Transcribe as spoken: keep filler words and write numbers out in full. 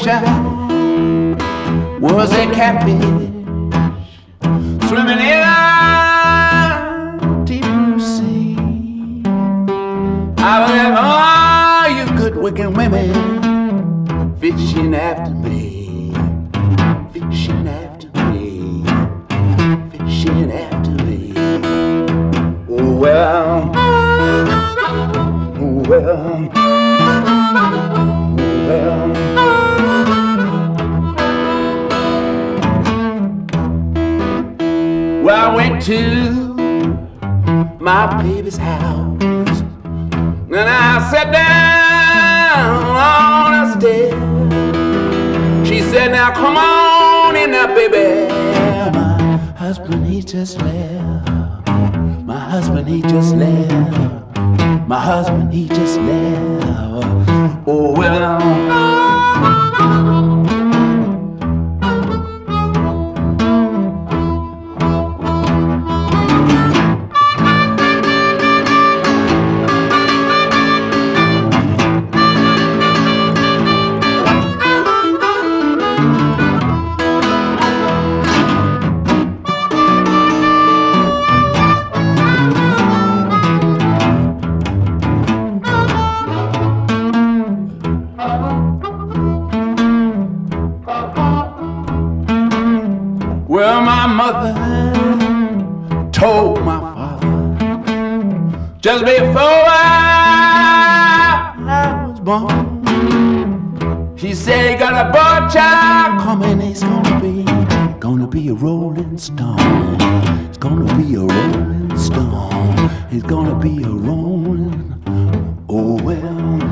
ocean was a catfish swimming in a deep blue sea. I was like, oh, you good wicked women fishing after me, fishing after me, fishing after me. Oh well, oh well, oh well. Well, I went to my baby's house and I sat down on a step. She said, now come on in there, baby. My husband, he just left. My husband, he just left. My husband, he just left. Oh, well. Well, my mother told my father just before I, I was born. She said he got a boy child coming. He's gonna be, gonna be a rolling stone. It's gonna be a rolling stone. It's gonna be a rolling. Oh well.